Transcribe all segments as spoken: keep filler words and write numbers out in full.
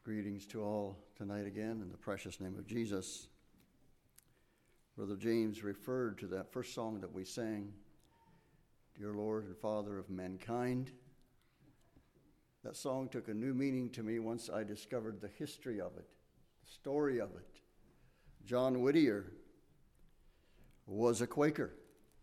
Greetings to all tonight again in the precious name of Jesus. Brother James referred to that first song that we sang, Dear Lord and Father of Mankind. That song took a new meaning to me once I discovered the history of it, the story of it. John Whittier was a Quaker,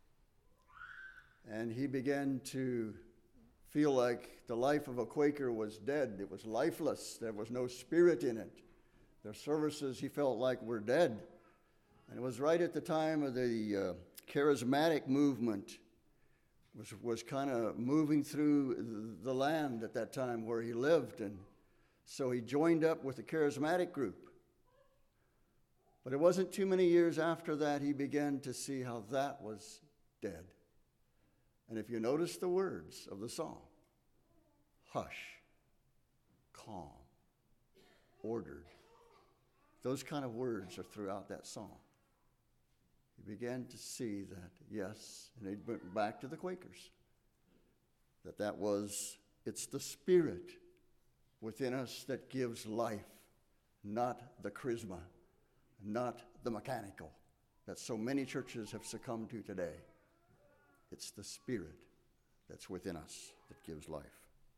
and he began to feel like the life of a Quaker was dead. It was lifeless. There was no spirit in it. Their services, he felt like, were dead. And it was right at the time of the uh, charismatic movement was, was kind of moving through the land at that time where he lived. And so he joined up with the charismatic group. But it wasn't too many years after that he began to see how that was dead. And if you notice the words of the song, hush, calm, ordered, those kind of words are throughout that song. He began to see that, yes, and he went back to the Quakers, that that was, it's the Spirit within us that gives life, not the charisma, not the mechanical, that so many churches have succumbed to today. It's the Spirit that's within us that gives life.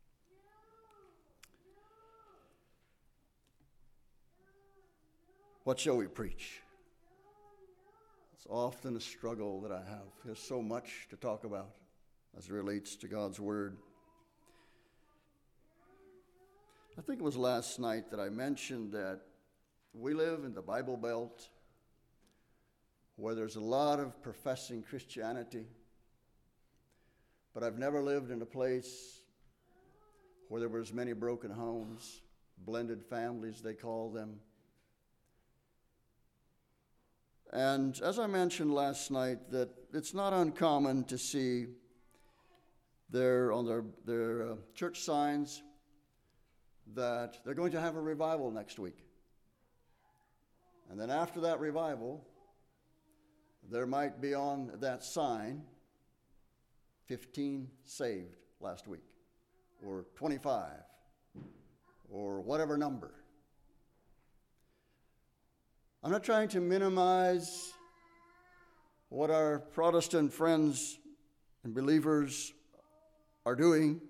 What shall we preach? It's often a struggle that I have. There's so much to talk about as it relates to God's Word. I think it was last night that I mentioned that we live in the Bible Belt where there's a lot of professing Christianity. But I've never lived in a place where there were as many broken homes, blended families, they call them. And as I mentioned last night, that it's not uncommon to see there on their, their uh, church signs that they're going to have a revival next week. And then after that revival, there might be on that sign, fifteen saved last week, or twenty-five, or whatever number. I'm not trying to minimize what our Protestant friends and believers are doing,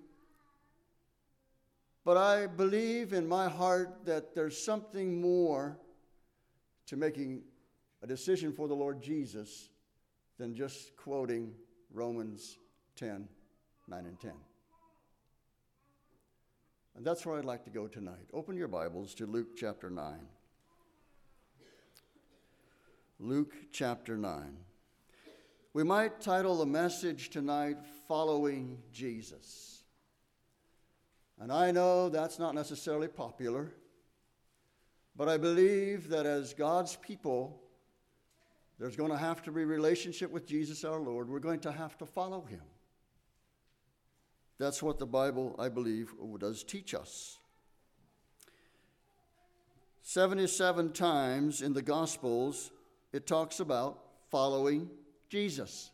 but I believe in my heart that there's something more to making a decision for the Lord Jesus than just quoting Romans ten, nine and ten. And that's where I'd like to go tonight. Open your Bibles to Luke chapter nine. Luke chapter nine. We might title the message tonight, Following Jesus. And I know that's not necessarily popular, but I believe that as God's people, there's going to have to be a relationship with Jesus our Lord. We're going to have to follow him. That's what the Bible, I believe, does teach us. seventy-seven times in the Gospels, it talks about following Jesus.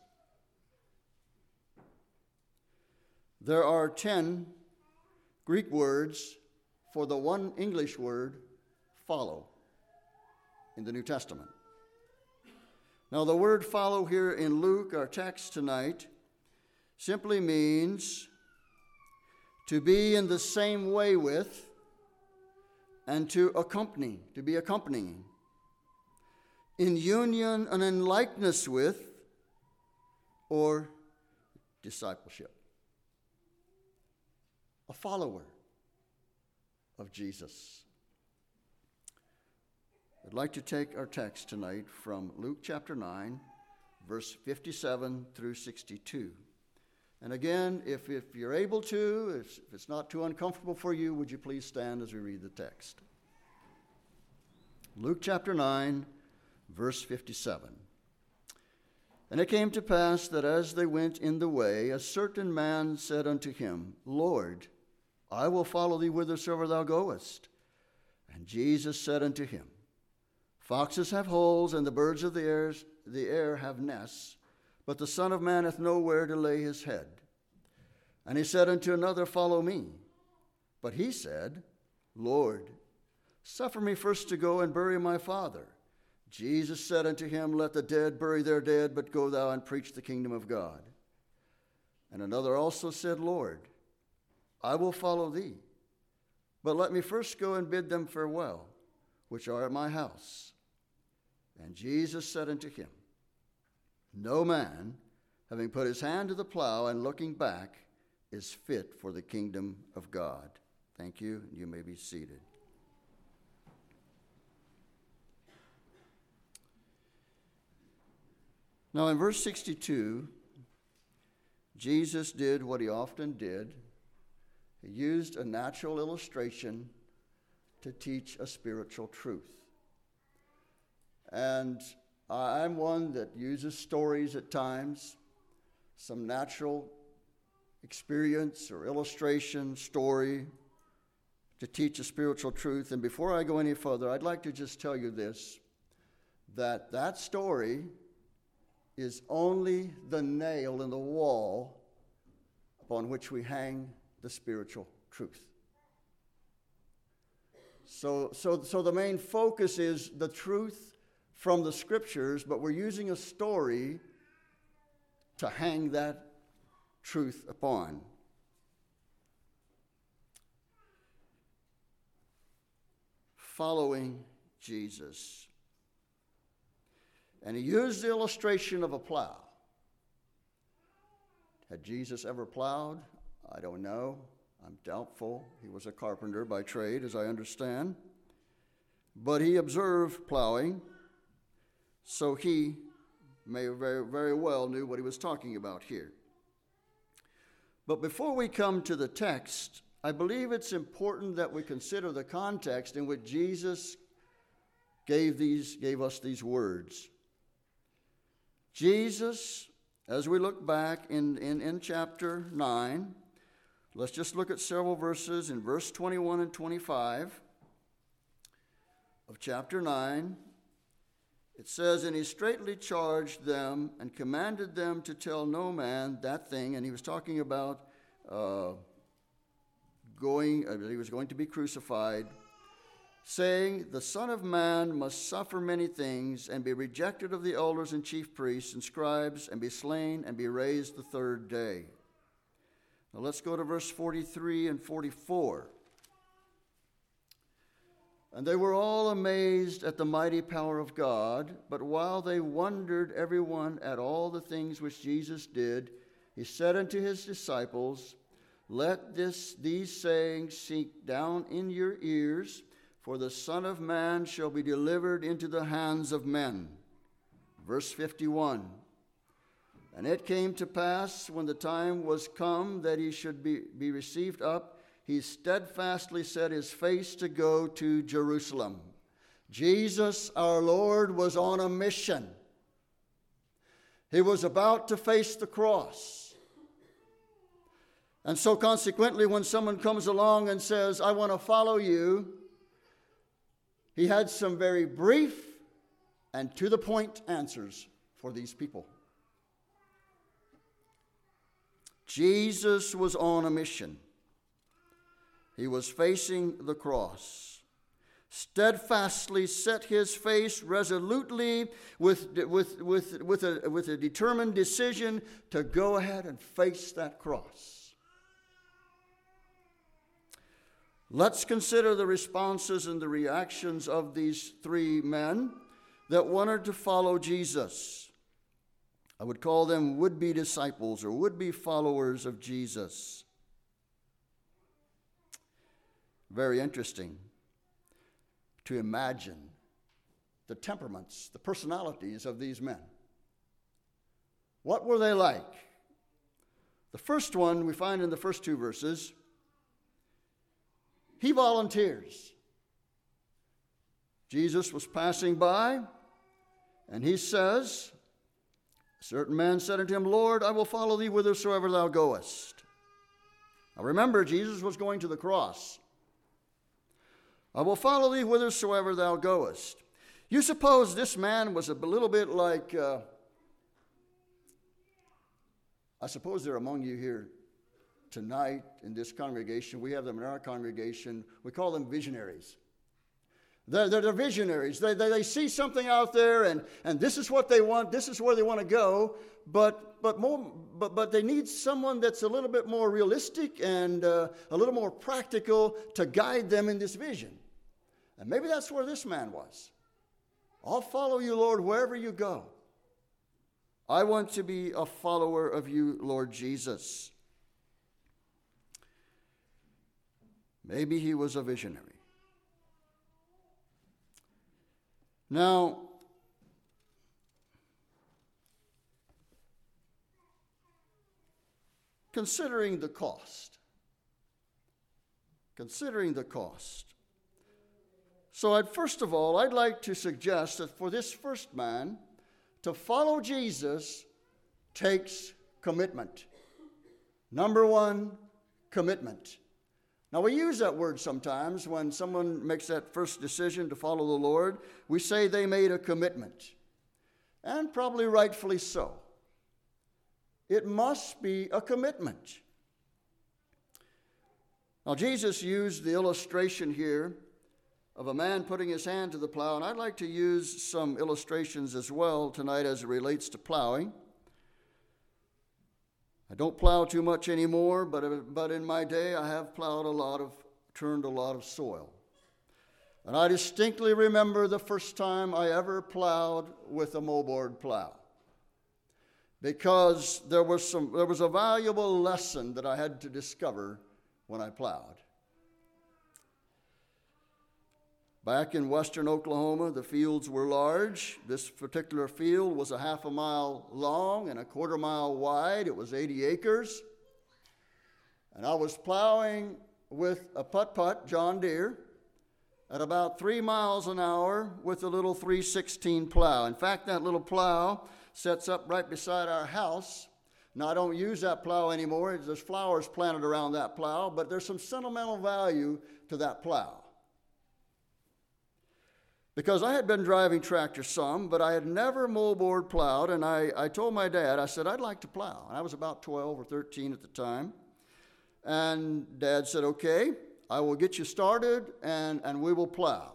There are ten Greek words for the one English word, follow, in the New Testament. Now, the word follow here in Luke, our text tonight, simply means to be in the same way with and to accompany, to be accompanying, in union and in likeness with, or discipleship. A follower of Jesus. I'd like to take our text tonight from Luke chapter nine, verse fifty-seven through sixty-two. And again, if, if you're able to, if, if it's not too uncomfortable for you, would you please stand as we read the text? Luke chapter nine, verse fifty-seven. And it came to pass that as they went in the way, a certain man said unto him, Lord, I will follow thee whithersoever thou goest. And Jesus said unto him, Foxes have holes, and the birds of the air, the air have nests, but the Son of Man hath nowhere to lay his head. And he said unto another, Follow me. But he said, Lord, Suffer me first to go and bury my father. Jesus said unto him, Let the dead bury their dead, but go thou and preach the kingdom of God. And another also said, Lord, I will follow thee, but let me first go and bid them farewell, which are at my house. And Jesus said unto him, No man, having put his hand to the plow and looking back, is fit for the kingdom of God. Thank you. You may be seated. Now in verse sixty-two, Jesus did what he often did. He used a natural illustration to teach a spiritual truth. And I'm one that uses stories at times, some natural experience or illustration, story, to teach a spiritual truth. And before I go any further, I'd like to just tell you this, that that story is only the nail in the wall upon which we hang the spiritual truth. So, so, so the main focus is the truth from the scriptures, but we're using a story to hang that truth upon. Following Jesus. And he used the illustration of a plow. Had Jesus ever plowed? I don't know. I'm doubtful. He was a carpenter by trade, as I understand. But he observed plowing, so he may very, very well knew what he was talking about here. But before we come to the text, I believe it's important that we consider the context in which Jesus gave these, gave us these words. Jesus, as we look back in, in, in chapter nine, let's just look at several verses in verse twenty-one and twenty-five of chapter nine. It says, And he straitly charged them and commanded them to tell no man that thing. And he was talking about uh, going, uh, he was going to be crucified, saying, The Son of Man must suffer many things, and be rejected of the elders and chief priests and scribes, and be slain, and be raised the third day. Now let's go to verse forty-three and forty-four. And they were all amazed at the mighty power of God, but while they wondered every one at all the things which Jesus did, he said unto his disciples, Let this these sayings sink down in your ears, for the Son of Man shall be delivered into the hands of men. Verse fifty-one. And it came to pass, when the time was come that he should be, be received up, he steadfastly set his face to go to Jerusalem. Jesus, our Lord, was on a mission. He was about to face the cross. And so consequently, when someone comes along and says, I want to follow you, he had some very brief and to-the-point answers for these people. Jesus was on a mission. He was facing the cross. Steadfastly set his face resolutely with, with, with, with, a, with a determined decision to go ahead and face that cross. Let's consider the responses and the reactions of these three men that wanted to follow Jesus. I would call them would-be disciples or would-be followers of Jesus. Very interesting to imagine the temperaments, the personalities of these men. What were they like? The first one we find in the first two verses. He volunteers. Jesus was passing by, and he says, A certain man said unto him, Lord, I will follow thee whithersoever thou goest. Now remember, Jesus was going to the cross. I will follow thee whithersoever thou goest. You suppose this man was a little bit like, uh, I suppose they're among you here tonight in this congregation. We have them in our congregation. We call them visionaries. They're, they're, they're visionaries. They, they, they see something out there, and, and this is what they want. This is where they want to go. But but more but but they need someone that's a little bit more realistic and uh, a little more practical to guide them in this vision. And maybe that's where this man was. I'll follow you, Lord, wherever you go. I want to be a follower of you, Lord Jesus. Maybe he was a visionary. Now, considering the cost, considering the cost. So I'd, first of all, I'd like to suggest that for this first man, to follow Jesus takes commitment. Number one, commitment. Now, we use that word sometimes when someone makes that first decision to follow the Lord. We say they made a commitment, and probably rightfully so. It must be a commitment. Now, Jesus used the illustration here of a man putting his hand to the plow, and I'd like to use some illustrations as well tonight as it relates to plowing. I don't plow too much anymore, but, but in my day I have plowed a lot of, turned a lot of soil. And I distinctly remember the first time I ever plowed with a moldboard plow, because there was some, there was a valuable lesson that I had to discover when I plowed. Back in western Oklahoma, the fields were large. This particular field was a half a mile long and a quarter mile wide. It was eighty acres. And I was plowing with a putt-putt John Deere at about three miles an hour with a little three sixteen plow. In fact, that little plow sets up right beside our house. Now, I don't use that plow anymore. There's flowers planted around that plow, but there's some sentimental value to that plow. Because I had been driving tractor some, but I had never moldboard plowed, and I, I told my dad, I said, I'd like to plow. And I was about twelve or thirteen at the time. And Dad said, okay, I will get you started, and, and we will plow.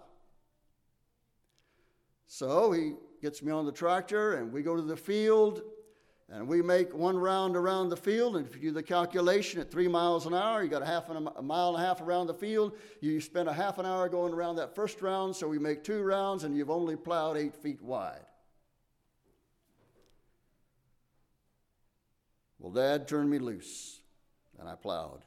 So he gets me on the tractor, and we go to the field, and we make one round around the field. And if you do the calculation at three miles an hour, you got a half and a, a mile and a half around the field. You spend a half an hour going around that first round, so we make two rounds, and you've only plowed eight feet wide. Well, Dad turned me loose, and I plowed.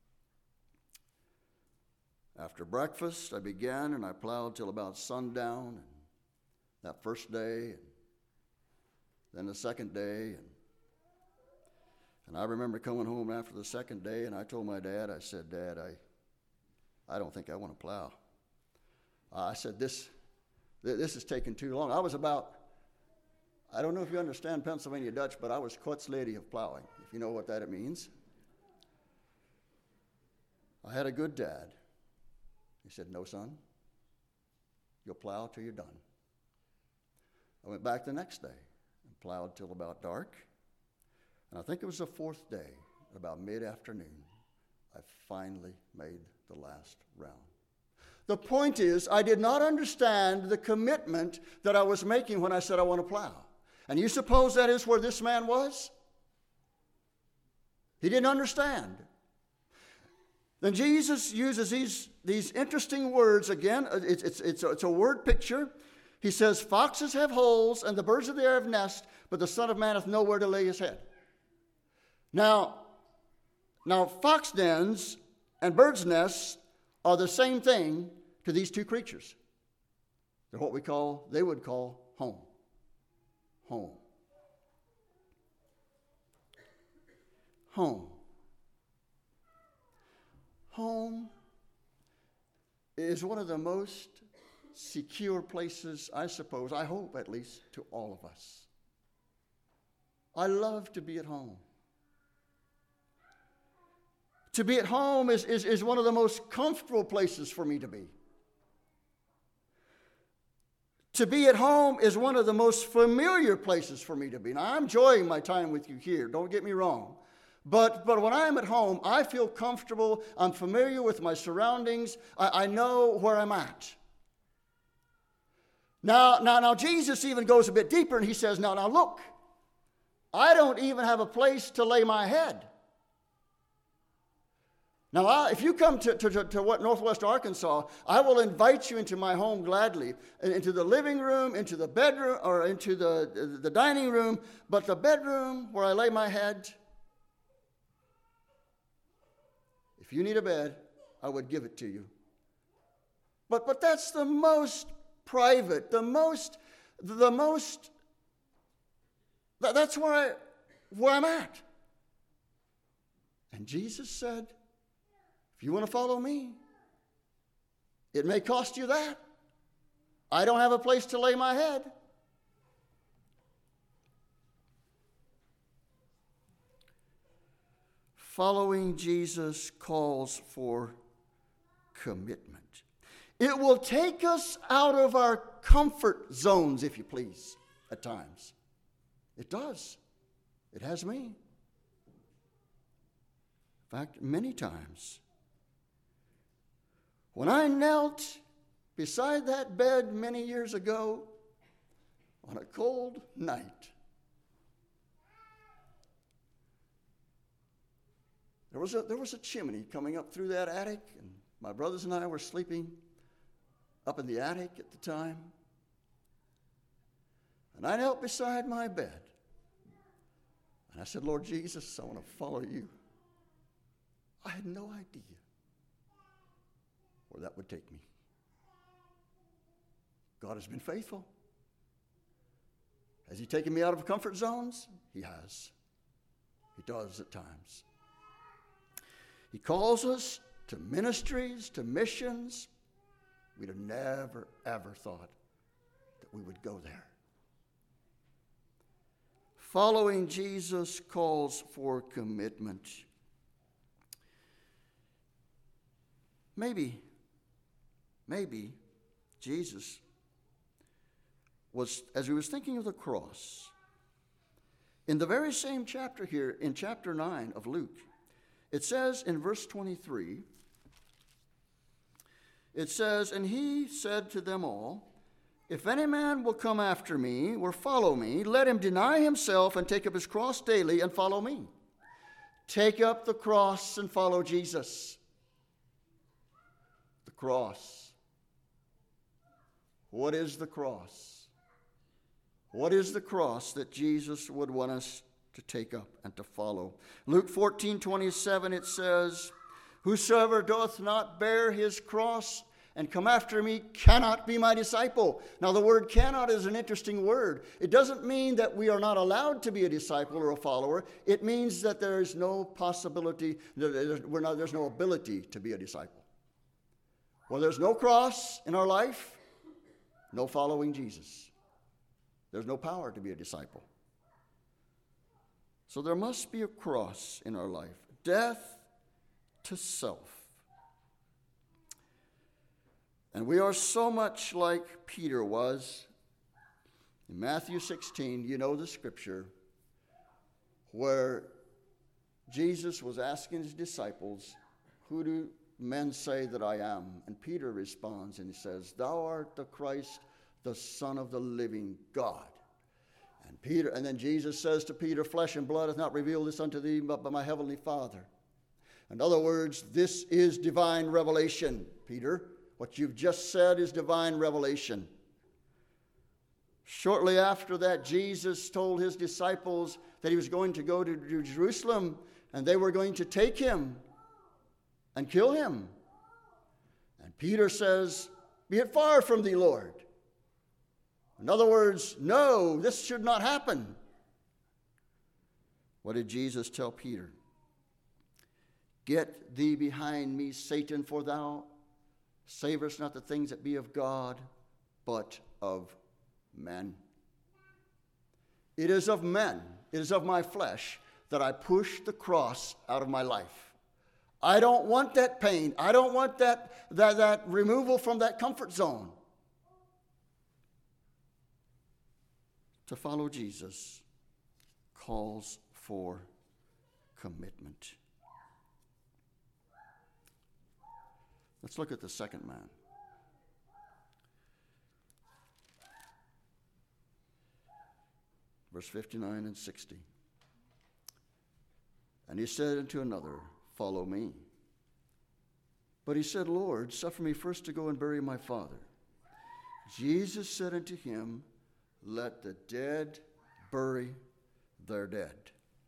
After breakfast, I began, and I plowed till about sundown, and that first day, and then the second day, and And I remember coming home after the second day, and I told my dad, I said, Dad, I, I don't think I want to plow. Uh, I said, this, this is taking too long. I was about, I don't know if you understand Pennsylvania Dutch, but I was Kotslady of plowing, if you know what that means. I had a good dad. He said, no, son, you'll plow till you're done. I went back the next day and plowed till about dark. And I think it was the fourth day, about mid-afternoon, I finally made the last round. The point is, I did not understand the commitment that I was making when I said I want to plow. And you suppose that is where this man was? He didn't understand. Then Jesus uses these, these interesting words again. It's, it's, it's, a, it's a word picture. He says, foxes have holes and the birds of the air have nests, but the Son of Man hath nowhere to lay his head. Now, now, fox dens and birds' nests are the same thing to these two creatures. They're what we call, they would call home. Home. Home. Home is one of the most secure places, I suppose, I hope at least, to all of us. I love to be at home. To be at home is, is, is one of the most comfortable places for me to be. To be at home is one of the most familiar places for me to be. Now, I'm enjoying my time with you here, don't get me wrong. But, but when I'm at home, I feel comfortable. I'm familiar with my surroundings. I, I know where I'm at. Now, now, now, Jesus even goes a bit deeper and he says, now, now, look, I don't even have a place to lay my head. Now, I, if you come to, to, to what Northwest Arkansas, I will invite you into my home gladly, into the living room, into the bedroom, or into the, the dining room, but the bedroom where I lay my head, if you need a bed, I would give it to you. But, but that's the most private, the most, the most, that's where, I, where I'm at. And Jesus said, if you want to follow me, it may cost you that. I don't have a place to lay my head. Following Jesus calls for commitment. It will take us out of our comfort zones, if you please, at times. It does. It has me. In fact, many times. When I knelt beside that bed many years ago on a cold night, there was a, there was a chimney coming up through that attic, and my brothers and I were sleeping up in the attic at the time. And I knelt beside my bed. And I said, Lord Jesus, I want to follow you. I had no idea where that would take me. God has been faithful. Has he taken me out of comfort zones? He has. He does at times. He calls us to ministries, to missions. We'd have never, ever thought that we would go there. Following Jesus calls for commitment. Maybe, maybe Jesus was, as he was thinking of the cross, in the very same chapter here, in chapter nine of Luke, it says in verse twenty-three, it says, and he said to them all, if any man will come after me or follow me, let him deny himself and take up his cross daily and follow me. Take up the cross and follow Jesus. The cross. What is the cross? What is the cross that Jesus would want us to take up and to follow? Luke fourteen twenty-seven, it says, whosoever doth not bear his cross and come after me cannot be my disciple. Now, the word cannot is an interesting word. It doesn't mean that we are not allowed to be a disciple or a follower. It means that there is no possibility, we're not, there's no ability to be a disciple. Well, there's no cross in our life, no following Jesus. There's no power to be a disciple. So there must be a cross in our life. Death to self. And we are so much like Peter was. In Matthew sixteen, you know the scripture, where Jesus was asking his disciples, who do men say that I am? And Peter responds and he says, thou art the Christ, the Son of the living God. And Peter, and then Jesus says to Peter, flesh and blood hath not revealed this unto thee, but by my heavenly Father. In other words, this is divine revelation, Peter. What you've just said is divine revelation. Shortly after that, Jesus told his disciples that he was going to go to Jerusalem and they were going to take him and kill him. And Peter says, be it far from thee, Lord. In other words, no, this should not happen. What did Jesus tell Peter? Get thee behind me, Satan, for thou savorest not the things that be of God, but of men. It is of men, it is of my flesh, that I push the cross out of my life. I don't want that pain. I don't want that, that, that removal from that comfort zone. To follow Jesus calls for commitment. Let's look at the second man. verse fifty-nine and sixty. And he said unto another, Follow me. But he said, Lord, suffer me first to go and bury my father. Jesus said unto him, Let the dead bury their dead.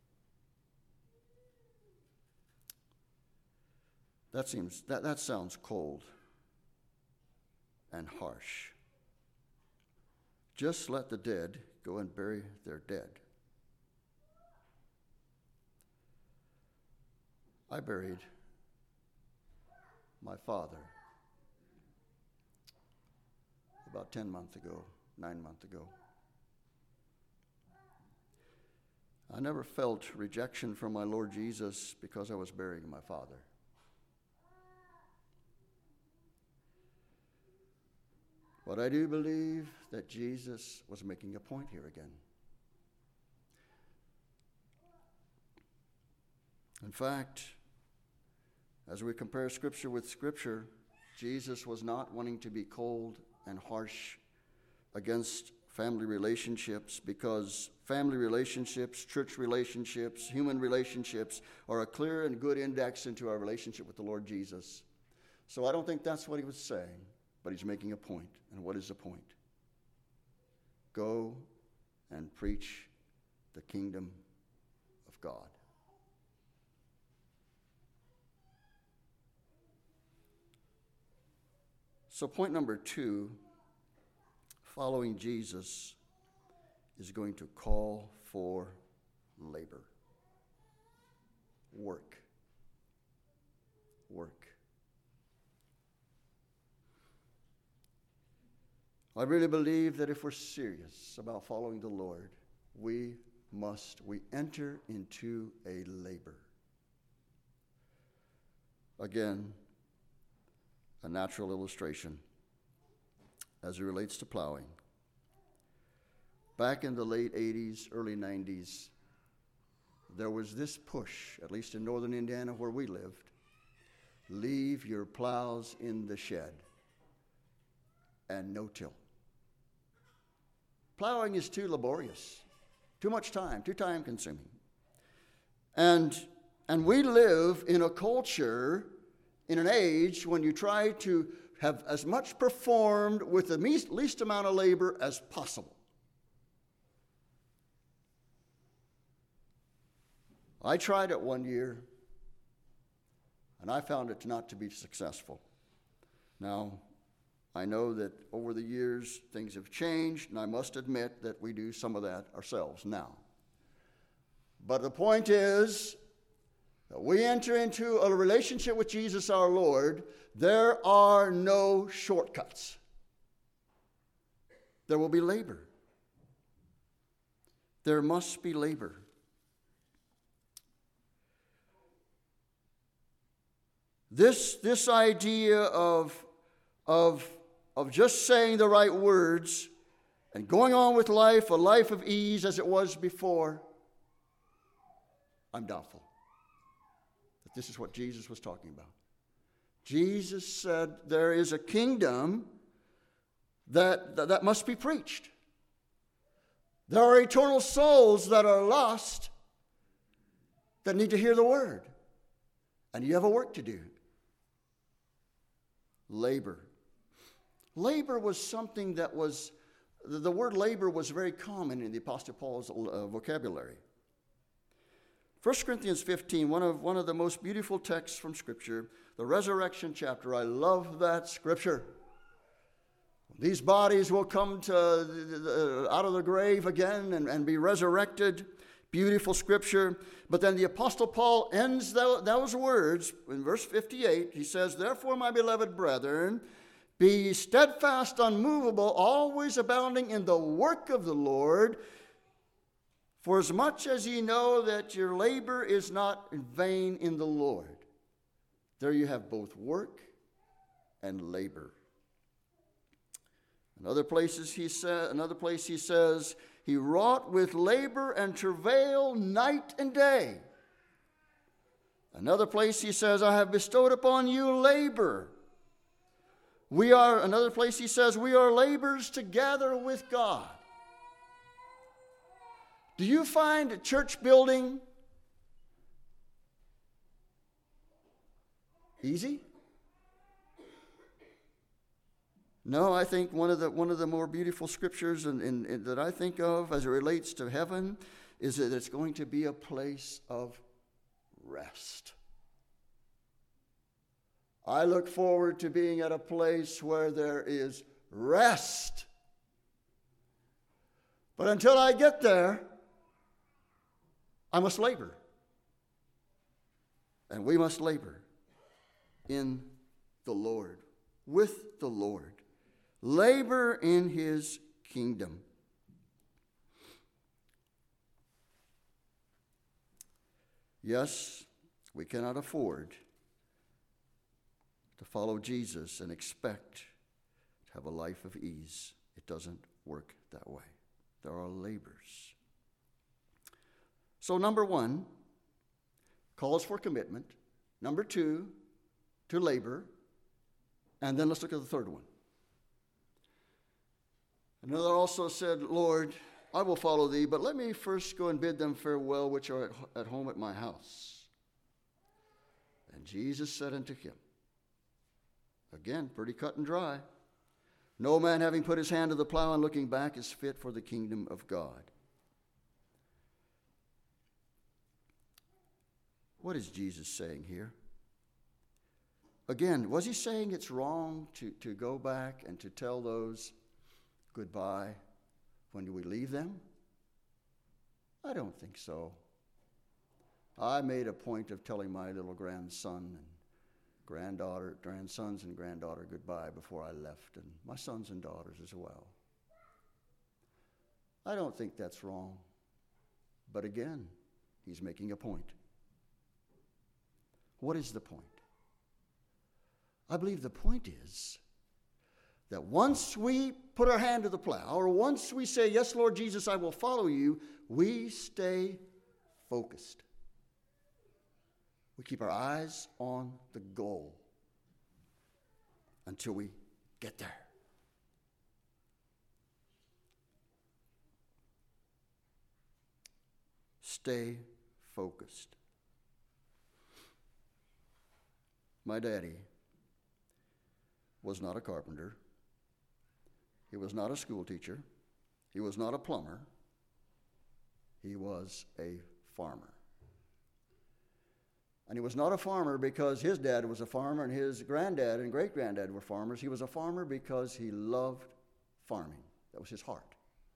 That seems that, that sounds cold and harsh. Just let the dead go and bury their dead. I buried my father about ten months ago, nine months ago. I never felt rejection from my Lord Jesus because I was burying my father. But I do believe that Jesus was making a point here again. In fact, as we compare Scripture with Scripture, Jesus was not wanting to be cold and harsh against family relationships, because family relationships, church relationships, human relationships are a clear and good index into our relationship with the Lord Jesus. So I don't think that's what he was saying, but he's making a point. And what is the point? Go and preach the kingdom of God. So point number two, following Jesus is going to call for labor. Work. Work. I really believe that if we're serious about following the Lord, we must, we enter into a labor. Again, a natural illustration as it relates to plowing. Back in the late eighties, early nineties, there was this push, at least in northern Indiana where we lived, leave your plows in the shed and no-till. Plowing is too laborious, too much time, too time-consuming. And, and we live in a culture, in an age when you try to have as much performed with the least, least amount of labor as possible. I tried it one year, and I found it not to be successful. Now, I know that over the years things have changed, and I must admit that we do some of that ourselves now. But the point is that we enter into a relationship with Jesus our Lord, there are no shortcuts. There will be labor. There must be labor. This, this idea of, of, of just saying the right words and going on with life, a life of ease as it was before, I'm doubtful that this is what Jesus was talking about. Jesus said there is a kingdom that, that, that must be preached. There are eternal souls that are lost that need to hear the word. And you have a work to do. Labor. Labor was something that was, the word labor was very common in the Apostle Paul's uh, vocabulary. First Corinthians fifteen, one of, one of the most beautiful texts from Scripture, the resurrection chapter. I love that Scripture. These bodies will come to, uh, out of the grave again and, and be resurrected. Beautiful Scripture. But then the Apostle Paul ends those words in verse fifty-eight. He says, Therefore, my beloved brethren, be ye steadfast, unmovable, always abounding in the work of the Lord, for as much as ye know that your labor is not in vain in the Lord. There you have both work and labor. In other places he sa- another place he says, He wrought with labor and travail night and day. Another place he says, I have bestowed upon you labor. We are, another place he says, we are laborers together with God. Do you find a church building easy? No, I think one of the one of the more beautiful scriptures in, in, in, that I think of as it relates to heaven is that it's going to be a place of rest. I look forward to being at a place where there is rest. But until I get there, I must labor. And we must labor in the Lord, with the Lord. Labor in his kingdom. Yes, we cannot afford to follow Jesus and expect to have a life of ease. It doesn't work that way. There are labors. So number one, calls for commitment. Number two, to labor. And then let's look at the third one. Another also said, Lord, I will follow thee, but let me first go and bid them farewell which are at home at my house. And Jesus said unto him, again, pretty cut and dry, no man having put his hand to the plow and looking back is fit for the kingdom of God. What is Jesus saying here? Again, was he saying it's wrong to, to go back and to tell those goodbye when we leave them? I don't think so. I made a point of telling my little grandson and granddaughter, grandsons and granddaughter goodbye before I left, and my sons and daughters as well. I don't think that's wrong. But again, he's making a point. What is the point? I believe the point is that once we put our hand to the plow, or once we say, yes, Lord Jesus, I will follow you, we stay focused. We keep our eyes on the goal until we get there. Stay focused. My daddy was not a carpenter. He was not a school teacher. He was not a plumber. He was a farmer. And he was not a farmer because his dad was a farmer and his granddad and great-granddad were farmers. He was a farmer because he loved farming. That was his heart.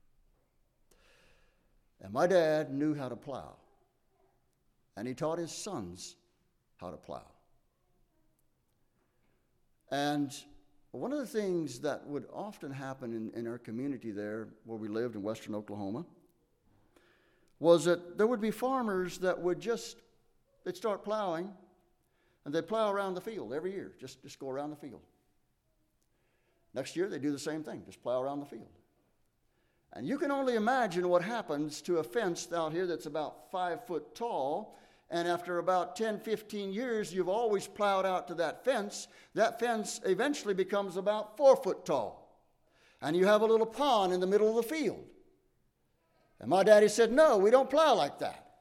And my dad knew how to plow. And he taught his sons how to plow. And one of the things that would often happen in, in our community there, where we lived in western Oklahoma, was that there would be farmers that would just, they'd start plowing, and they'd plow around the field every year, just, just go around the field. Next year, they do the same thing, just plow around the field. And you can only imagine what happens to a fence out here that's about five foot tall, and after about ten, fifteen years, you've always plowed out to that fence. That fence eventually becomes about four foot tall. And you have a little pond in the middle of the field. And my daddy said, no, we don't plow like that.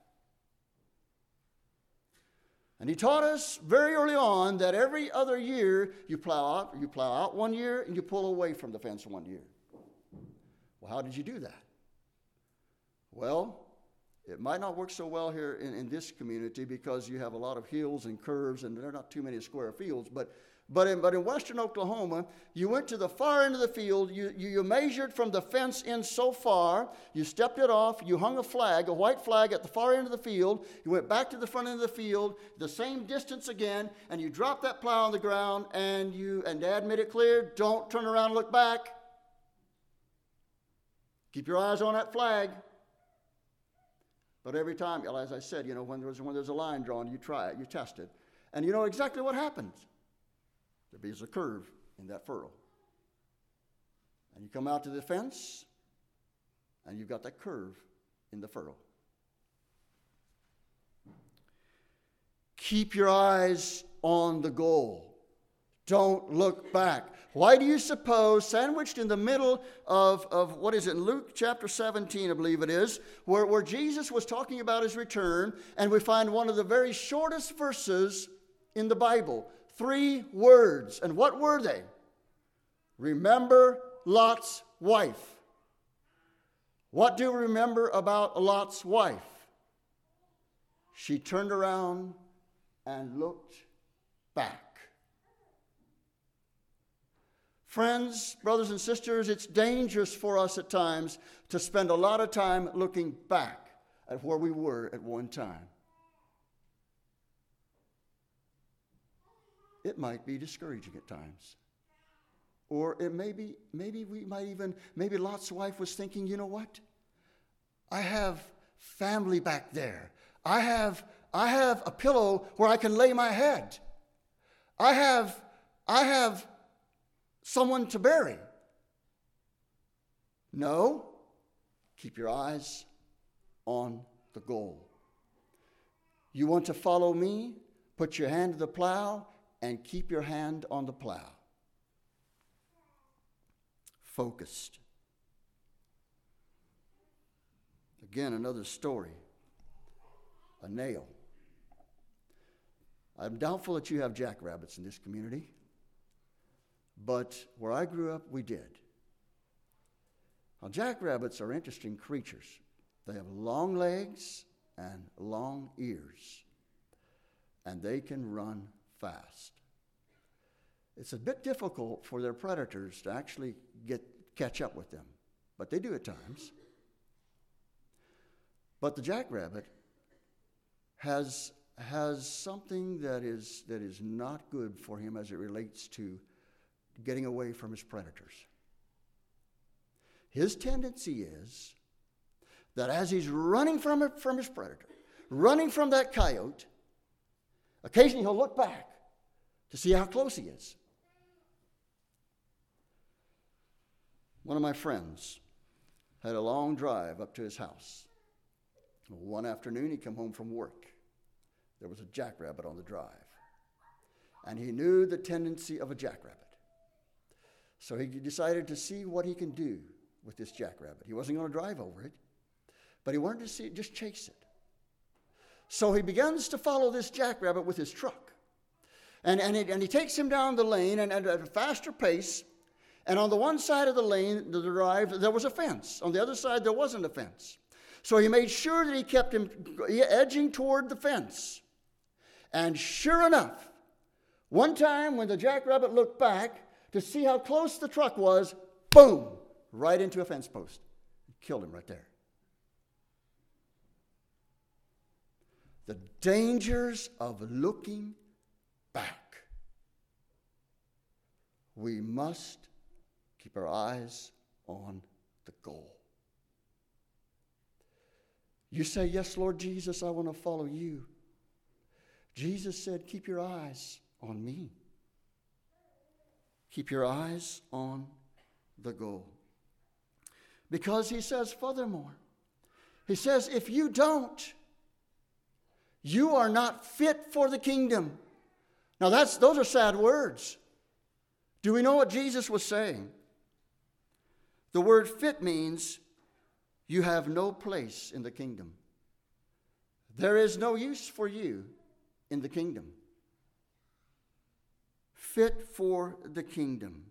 And he taught us very early on that every other year you plow out, you plow out one year and you pull away from the fence one year. Well, how did you do that? Well, it might not work so well here in, in this community because you have a lot of hills and curves and there are not too many square fields. But, but, in, but in western Oklahoma, you went to the far end of the field, you, you, you measured from the fence in so far, you stepped it off, you hung a flag, a white flag at the far end of the field, you went back to the front end of the field, the same distance again, and you dropped that plow on the ground, and you and Dad made it clear, don't turn around and look back. Keep your eyes on that flag. But every time, as I said, you know, when there's, when there's a line drawn, you try it, you test it. And you know exactly what happens. There is a curve in that furrow. And you come out to the fence, and you've got that curve in the furrow. Keep your eyes on the goal. Don't look back. Why do you suppose, sandwiched in the middle of, of what is it, Luke chapter seventeen, I believe it is, where, where Jesus was talking about his return, and we find one of the very shortest verses in the Bible. Three words. And what were they? Remember Lot's wife. What do we remember about Lot's wife? She turned around and looked back. Friends, brothers and sisters, it's dangerous for us at times to spend a lot of time looking back at where we were at one time. It might be discouraging at times. Or it may be, maybe we might even, maybe Lot's wife was thinking, you know what? I have family back there. I have, I have a pillow where I can lay my head. I have, I have someone to bury. No. Keep your eyes on the goal. You want to follow me? Put your hand to the plow and keep your hand on the plow. Focused. Again, another story. A nail. I'm doubtful that you have jackrabbits in this community, but where I grew up, we did. Now, jackrabbits are interesting creatures. They have long legs and long ears, and they can run fast. It's a bit difficult for their predators to actually get catch up with them, but they do at times. But the jackrabbit has has something that is that is not good for him as it relates to getting away from his predators. His tendency is that as he's running from it, from his predator, running from that coyote, occasionally he'll look back to see how close he is. One of my friends had a long drive up to his house. One afternoon, he came home from work. There was a jackrabbit on the drive. And he knew the tendency of a jackrabbit. So he decided to see what he can do with this jackrabbit. He wasn't going to drive over it, but he wanted to see it, just chase it. So he begins to follow this jackrabbit with his truck. And, and, it, and he takes him down the lane and, and at a faster pace. And on the one side of the lane, the drive, there was a fence. On the other side, there wasn't a fence. So he made sure that he kept him edging toward the fence. And sure enough, one time when the jackrabbit looked back to see how close the truck was, boom, right into a fence post. Killed him right there. The dangers of looking back. We must keep our eyes on the goal. You say, yes, Lord Jesus, I want to follow you. Jesus said, keep your eyes on me. Keep your eyes on the goal. Because he says, furthermore, he says, if you don't, you are not fit for the kingdom. Now, that's those are sad words. Do we know what Jesus was saying? The word fit means you have no place in the kingdom. There is no use for you in the kingdom. Fit for the kingdom.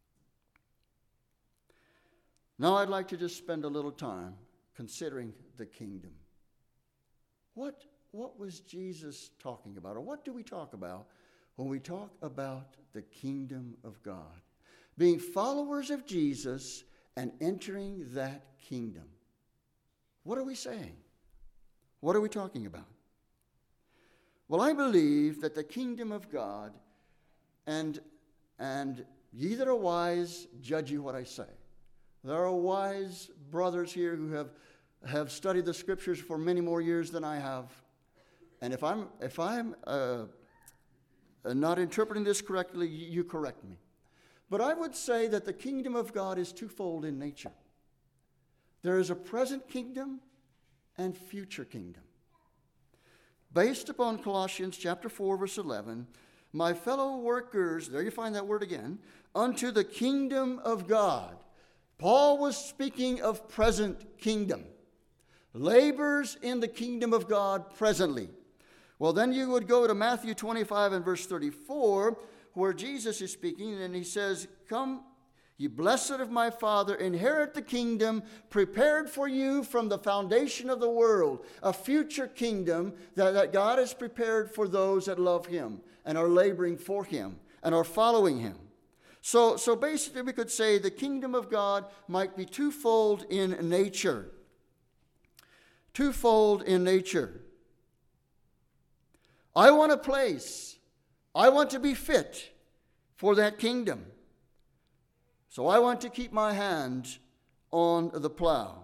Now I'd like to just spend a little time considering the kingdom. What, what was Jesus talking about? Or what do we talk about when we talk about the kingdom of God? Being followers of Jesus and entering that kingdom. What are we saying? What are we talking about? Well, I believe that the kingdom of God, and, and ye that are wise, judge ye what I say. There are wise brothers here who have, have studied the scriptures for many more years than I have. And if I'm, if I'm uh, not interpreting this correctly, you correct me. But I would say that the kingdom of God is twofold in nature. There is a present kingdom and future kingdom. Based upon Colossians chapter four, verse eleven, my fellow workers, there you find that word again, unto the kingdom of God. Paul was speaking of present kingdom. Labors in the kingdom of God presently. Well, then you would go to Matthew twenty-five and verse thirty-four, where Jesus is speaking, and he says, come, ye blessed of my Father, inherit the kingdom prepared for you from the foundation of the world, a future kingdom that, that God has prepared for those that love him and are laboring for him and are following him. So, so basically we could say the kingdom of God might be twofold in nature. Twofold in nature. I want a place. I want to be fit for that kingdom. So I want to keep my hand on the plow.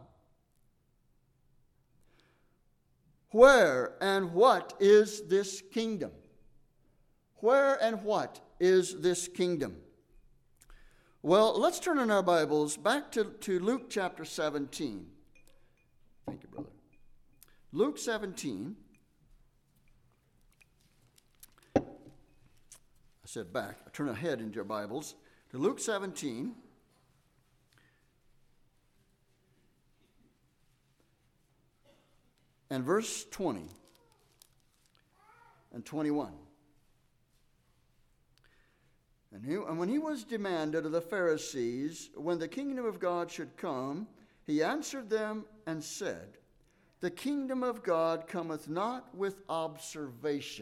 Where and what is this kingdom? Where and what is this kingdom? Well, let's turn in our Bibles back to, to Luke chapter seventeen. Thank you, brother. Luke seventeen. I said back. I turn ahead into your Bibles to Luke seventeen. And verse twenty and twenty-one. And, he, and when he was demanded of the Pharisees when the kingdom of God should come, he answered them and said, the kingdom of God cometh not with observation.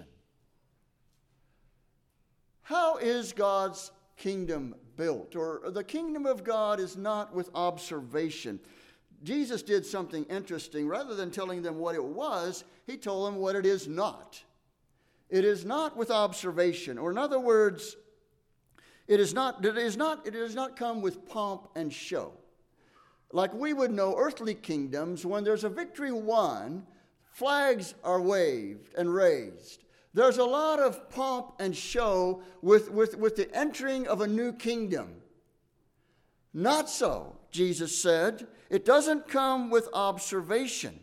How is God's kingdom built? Or the kingdom of God is not with observation. Jesus did something interesting. Rather than telling them what it was, he told them what it is not. It is not with observation. Or in other words, it is not, it is not, it does not come with pomp and show. Like we would know earthly kingdoms, when there's a victory won, flags are waved and raised. There's a lot of pomp and show with, with, with the entering of a new kingdom. Not so, Jesus said. It doesn't come with observation.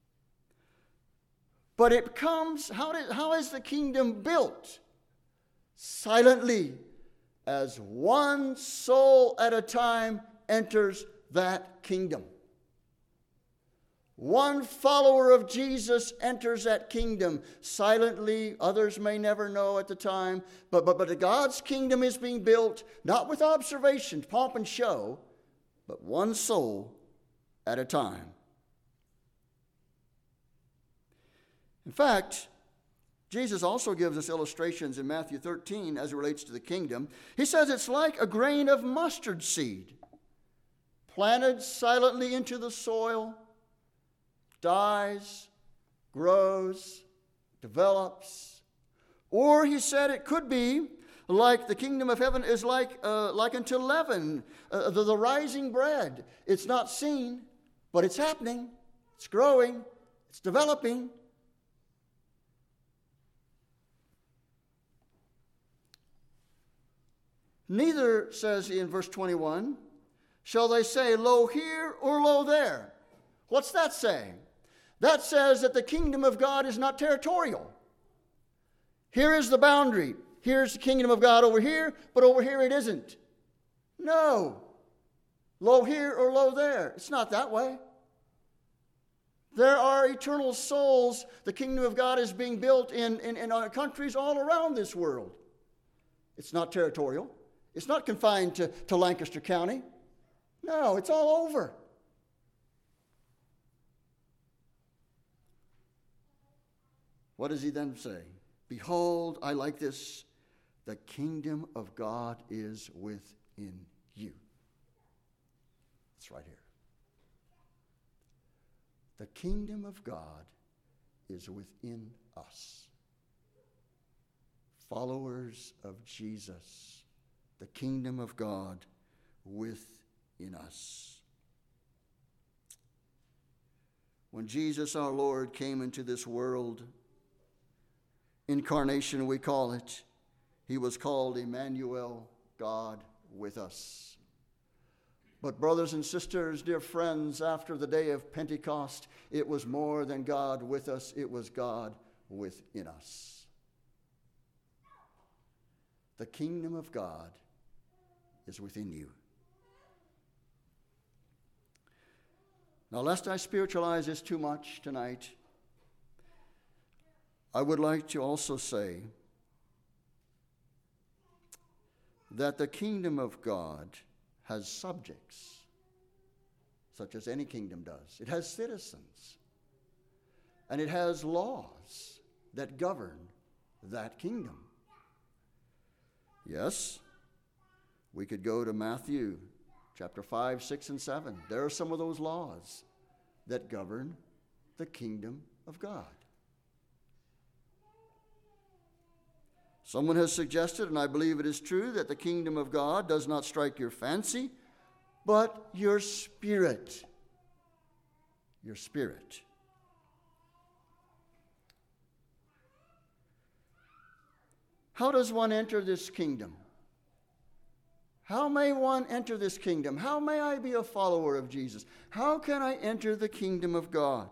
But it comes, how, did, how is the kingdom built? Silently, as one soul at a time enters that kingdom. One follower of Jesus enters that kingdom silently. Others may never know at the time. But, but, but God's kingdom is being built, not with observation, pomp and show, but one soul at a time. In fact, Jesus also gives us illustrations in Matthew thirteen as it relates to the kingdom. He says it's like a grain of mustard seed, planted silently into the soil, dies, grows, develops. Or he said it could be like the kingdom of heaven is like, uh, like unto leaven, uh, the, the rising bread. It's not seen, but it's happening. It's growing. It's developing. Neither, says he in verse twenty-one, shall they say, lo here or lo there. What's that saying? That says that the kingdom of God is not territorial. Here is the boundary. Here's the kingdom of God over here, but over here it isn't. No. Lo here or lo there. It's not that way. There are eternal souls. The kingdom of God is being built in, in, in countries all around this world. It's not territorial. It's not confined to, to Lancaster County. No, it's all over. What does he then say? Behold, I like this, the kingdom of God is within you. It's right here. The kingdom of God is within us. Followers of Jesus. The kingdom of God within us. When Jesus our Lord came into this world, incarnation we call it, he was called Emmanuel, God with us. But brothers and sisters, dear friends, after the day of Pentecost, it was more than God with us, it was God within us. The kingdom of God is within you. Now, lest I spiritualize this too much tonight, I would like to also say that the kingdom of God has subjects, such as any kingdom does. It has citizens, and it has laws that govern that kingdom. Yes, we could go to Matthew chapter five, six, and seven. There are some of those laws that govern the kingdom of God. Someone has suggested, and I believe it is true, that the kingdom of God does not strike your fancy, but your spirit. Your spirit. How does one enter this kingdom? How may one enter this kingdom? How may I be a follower of Jesus? How can I enter the kingdom of God?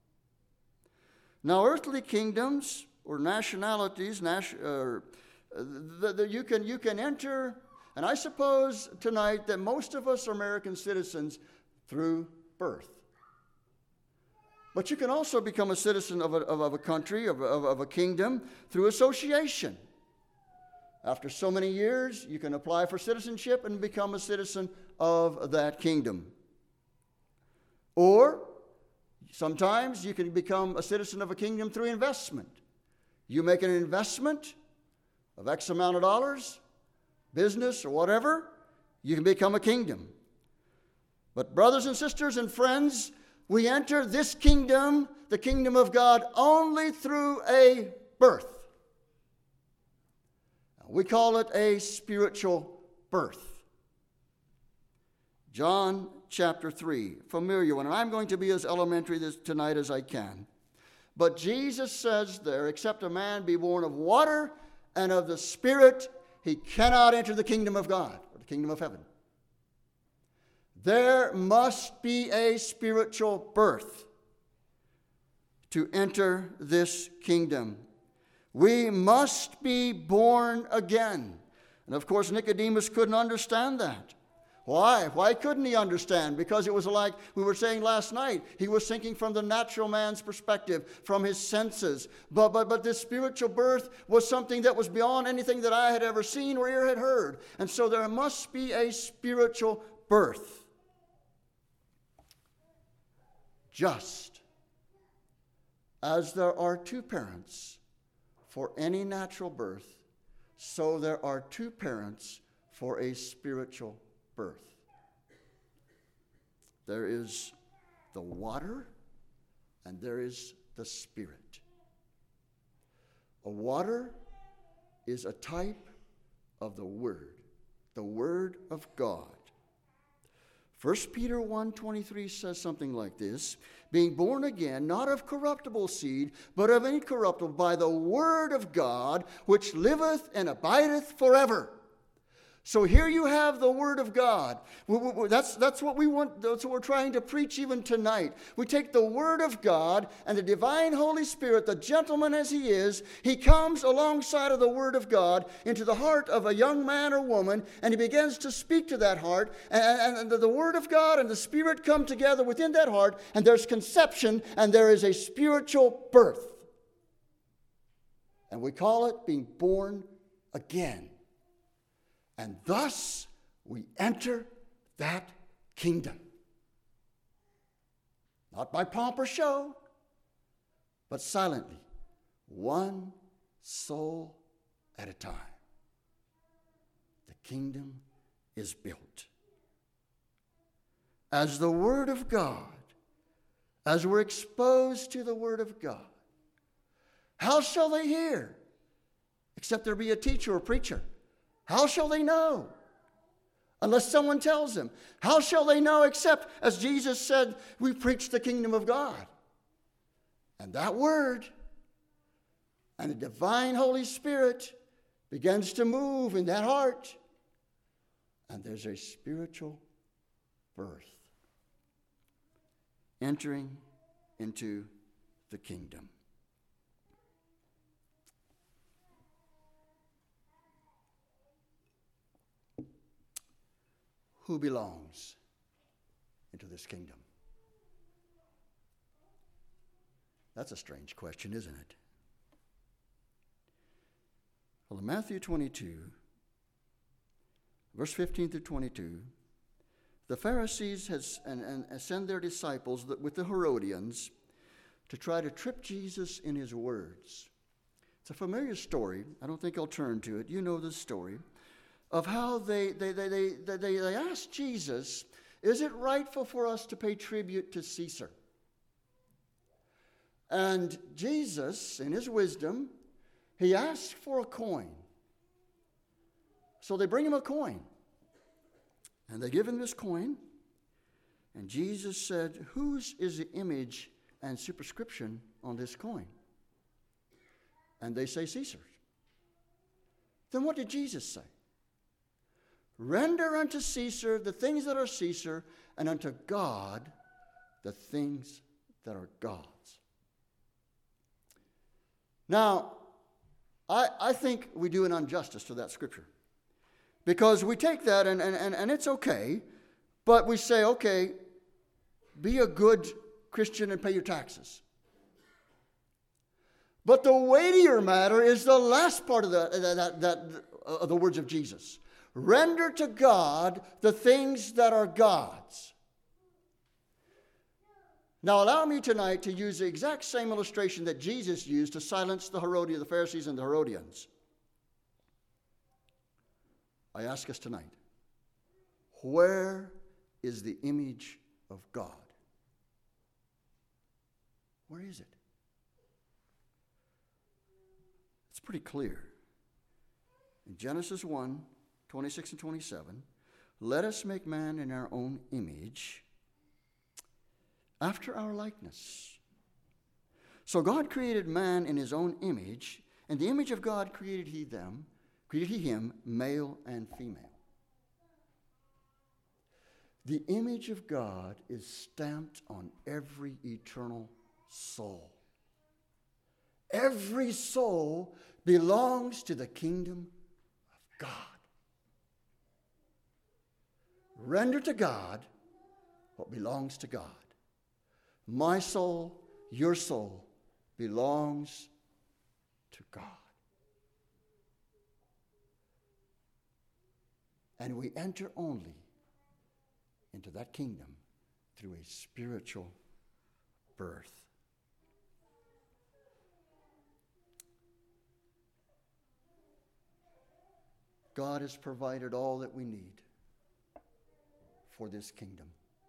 Now, earthly kingdoms or nationalities, nation, uh, the, the, you can you can enter, and I suppose tonight that most of us are American citizens through birth. But you can also become a citizen of a, of, of a country, of, of, of a kingdom, through association. After so many years, you can apply for citizenship and become a citizen of that kingdom. Or sometimes you can become a citizen of a kingdom through investment. You make an investment of X amount of dollars, business or whatever, you can become a kingdom. But brothers and sisters and friends, we enter this kingdom, the kingdom of God, only through a birth. We call it a spiritual birth. John chapter three, familiar one, and I'm going to be as elementary this tonight as I can. But Jesus says there, except a man be born of water and of the Spirit, he cannot enter the kingdom of God, or the kingdom of heaven. There must be a spiritual birth to enter this kingdom. We must be born again. And of course, Nicodemus couldn't understand that. Why? Why couldn't he understand? Because it was like we were saying last night. He was thinking from the natural man's perspective, from his senses. But, but, but this spiritual birth was something that was beyond anything that I had ever seen or ear had heard. And so there must be a spiritual birth. Just as there are two parents for any natural birth, so there are two parents for a spiritual birth. There is the water and there is the Spirit. A water is a type of the Word, the Word of God. First Peter one twenty-three says something like this, being born again, not of corruptible seed, but of incorruptible, by the word of God, which liveth and abideth forever. So here you have the Word of God. We, we, that's, that's what we want, that's what we're trying to preach even tonight. We take the Word of God and the divine Holy Spirit, the gentleman as He is, He comes alongside of the Word of God into the heart of a young man or woman, and He begins to speak to that heart, and, and the, the Word of God and the Spirit come together within that heart, and there's conception, and there is a spiritual birth. And we call it being born again. And thus, we enter that kingdom. Not by pomp or show, but silently, one soul at a time. The kingdom is built. As the Word of God, as we're exposed to the Word of God, how shall they hear? Except there be a teacher or preacher. How shall they know? Unless someone tells them. How shall they know except, as Jesus said, we preach the kingdom of God? And that word and the divine Holy Spirit begins to move in that heart. And there's a spiritual birth. Entering into the kingdom. who belongs into this kingdom? That's a strange question, isn't it? Well, in Matthew twenty-two, verse fifteen through twenty-two, the Pharisees has, and, and send their disciples with the Herodians to try to trip Jesus in his words. It's a familiar story. I don't think I'll turn to it. You know the story of how they, they, they, they, they, they, they asked Jesus, is it rightful for us to pay tribute to Caesar? And Jesus, in his wisdom, he asked for a coin. So they bring him a coin. And they give him this coin. And Jesus said, whose is the image and superscription on this coin? And they say Caesar's. Then what did Jesus say? Render unto Caesar the things that are Caesar, and unto God the things that are God's. Now, I, I think we do an injustice to that scripture. Because we take that, and, and, and, and it's okay, but we say, okay, be a good Christian and pay your taxes. But the weightier matter is the last part of the, that, that, that, uh, the words of Jesus. Render to God the things that are God's. Now allow me tonight to use the exact same illustration that Jesus used to silence the Herodians, the Pharisees and the Herodians. I ask us tonight, where is the image of God? Where is it? It's pretty clear. In Genesis one, twenty-six and twenty-seven, let us make man in our own image, after our likeness. So God created man in his own image, and the image of God created he them, created he him, male and female. The image of God is stamped on every eternal soul. Every soul belongs to the kingdom of God. Render to God what belongs to God. My soul, your soul, belongs to God. And we enter only into that kingdom through a spiritual birth. God has provided all that we need for this kingdom.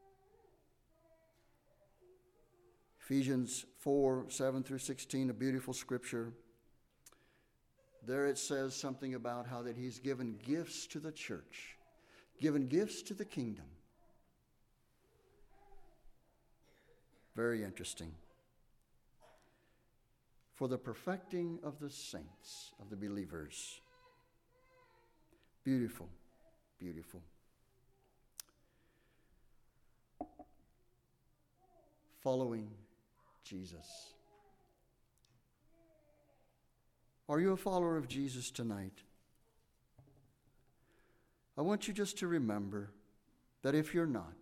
Ephesians four, seven through sixteen, a beautiful scripture. There it says something about how that he's given gifts to the church, given gifts to the kingdom. Very interesting. For the perfecting of the saints, of the believers. Beautiful, beautiful. Following Jesus. Are you a follower of Jesus tonight? I want you just to remember that if you're not,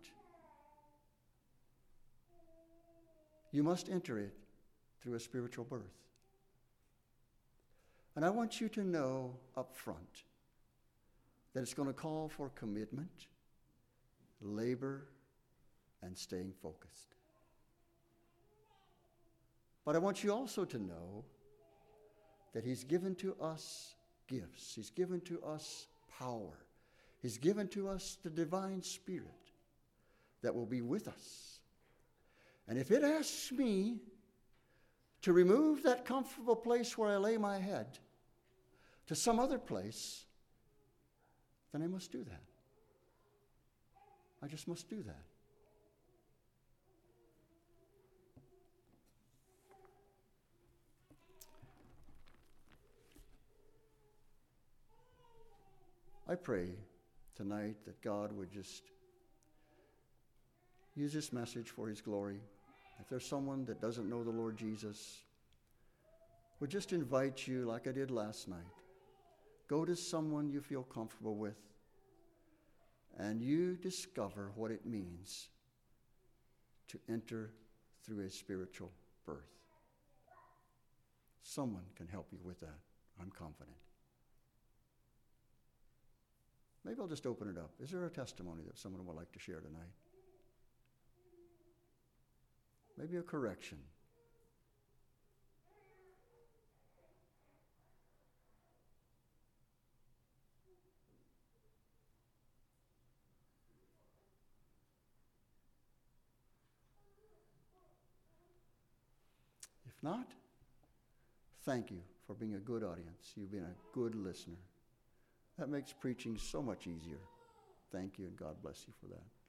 you must enter it through a spiritual birth. And I want you to know up front that it's going to call for commitment, labor, and staying focused. But I want you also to know that he's given to us gifts. He's given to us power. He's given to us the divine Spirit that will be with us. And if it asks me to remove that comfortable place where I lay my head to some other place, then I must do that. I just must do that. I pray tonight that God would just use this message for his glory. If there's someone that doesn't know the Lord Jesus, would just invite you, like I did last night, go to someone you feel comfortable with and you discover what it means to enter through a spiritual birth. Someone can help you with that, I'm confident. Maybe I'll just open it up. Is there a testimony that someone would like to share tonight? Maybe a correction. If not, thank you for being a good audience. You've been a good listener. That makes preaching so much easier. Thank you, and God bless you for that.